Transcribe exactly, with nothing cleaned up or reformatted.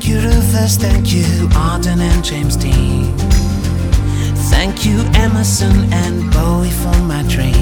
Thank you Rufus, thank you Arden and James Dean. Thank you Emerson and Bowie for my dream.